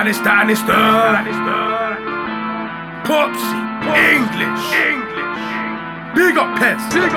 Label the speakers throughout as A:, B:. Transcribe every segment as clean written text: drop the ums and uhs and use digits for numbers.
A: and it's that and it's the Popsy English. Big up Pez.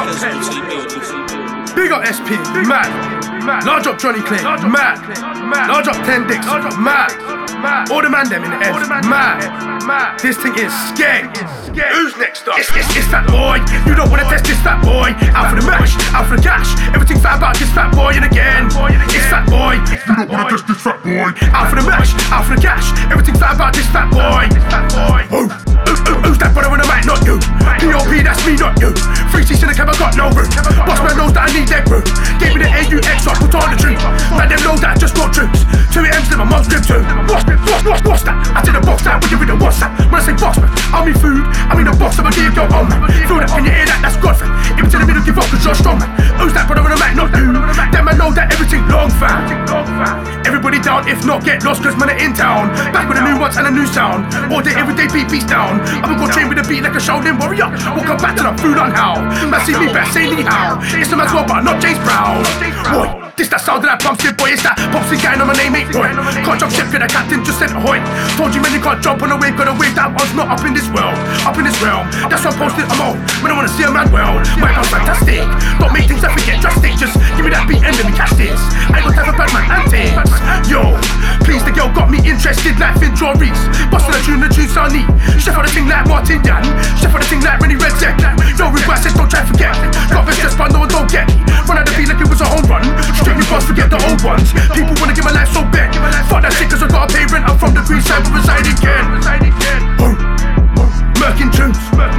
A: Big up SP. Mad. Large up Johnny Clay. Mad. Large up 10 dicks. Mad. All the man them in the ends. Mad. This thing is skank. Who's next up? It's fat boy. You don't wanna test this fat boy. Out for the mash, out for the cash. Everything fat about this fat boy, and again, it's fat boy. You don't wanna test this fat boy. Out for the mash, out for the cash. Everything fat about this fat boy. Who's that brother on the mic? Not you. POP, that's me, not you. 3 seats in the cab, I got no room. Boss man knows that I need that room. Gave me the AUX, I put on the drink. Man, them know that I just got troops. 2 M's in my mum's crib too. What's that? I did a box that, when you read the what's that? When I say box man, I mean food. I mean the box, I'ma give your own man. Feel that, can you hear that? That's God fam. Even to the middle, give up, cause you're strong man. Who's that brother on the mic? Not you. Them I know that everything long fam. Everybody down, if not get lost, cause man are in town. Back with a new ones and a new sound. All day, everyday beats down. I'ma go train with a beat like a Shaolin warrior. We'll come back to the food on how. Man see me best, say ni how. It's a man's world, but not James Brown. Boy, this that sound of that Pumpsy boy. It's that Popsy guy on my name, mate boy. Can't jump ship, cause the captain just said ahoy. Told you man, you can't jump on a wave, got a wave. That one's not up in this world, up in this realm. That's why I posted I'm on. When I wanna see a man well, my house fantastic. Don't make things that forget drastic. Just give me that beat and let me catch this. I ain't got time for bad man antics. Yo, please, the girl got me interested like Finn Joris. Bustin' the tune sound neat. Chef on the thing like Martin Dan. Chef on the thing like Rennie Redzeck. No regrets, just don't try to forget. Got best just but no one don't get. Run out the beat like it was a home run. Strictly boss, forget the old ones. People wanna get my life so bad. Fuck that shit cause I gotta pay rent. I'm from the green side, but reside again. Murking tunes.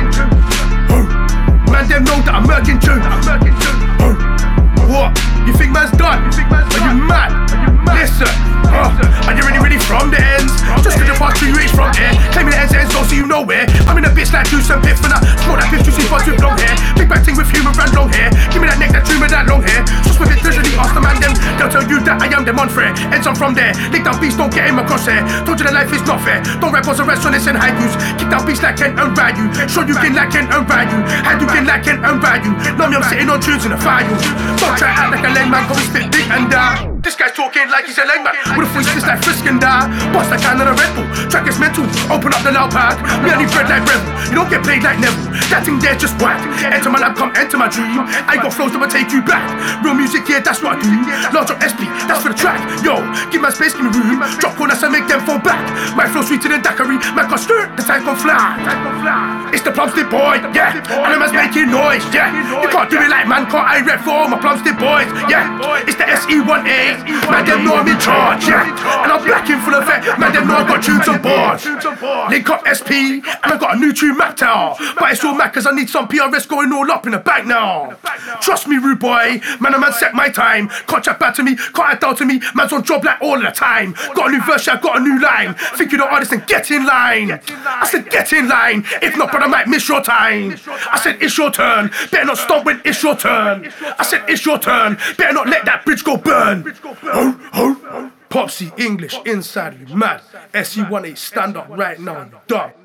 A: Man, them know that I'm murking tunes. What? You think man's done? Are you mad? Listen, are you ready from the ends? Just cause you pass 2 years from here. Claiming the ends don't see you nowhere. I'm in a bitch like juice and piff and I smoke that bitch juicy buds with long hair. Big bad thing with human and long hair. Give me that neck, that tune with that long hair. Just with it, literally ask the man them. They'll tell you that I am them unfair. Ends I'm from there. Lick down beats, don't get in my crosshair. Told you that life is not fair. Don't rap on the restaurants and haikus. Kick down beats like Ken and Ryu. Show you can like Ken and Ryu. How you can like Ken and Ryu. Know me, I'm sitting on tunes in the fire. Don't try to act like a lame man, cause we spit big and down. This guy's talking like he's a leg man. With a voice just like Frisk and die. Bust that can on a Red Bull. Track is mental. Open up the loud pack. Me I need bread like Rebel. You don't get played like Neville. That thing there just whack. Enter my lab, come enter my dream. I got flows that will take you back. Real music, yeah, that's what I do. Large up SP, that's for the track. Yo, give my space, give me room. Drop corners and make them fall back. My flow sweeter than daiquiri. My got skirt, the tank gon' fly. It's the Plumstead boy, yeah. And the man's making noise, yeah. You can't do it like man, can't I rep for all my Plumstead boys, yeah. It's the SE1A. Man, them know I'm in charge, yeah. And I'm black in full effect. Man, them know I got tunes on board. Link up SP, and I got a new tune mapped out. But it's all mad cause I need some PRS going all up in the back now. Trust me, rude boy. Man, a man set my time. Can't chat bad to me, can't act down to me. Man's on job like all of the time. Got a new verse, yeah, got a new line. Think you're the artist and get in line. I said get in line. If not, brother, I might miss your time. I said it's your turn. Better not stop when it's your turn. I said it's your turn. Better not let that bridge go burn. Popsy English inside you mad. SE18 stand up right now, you dumb.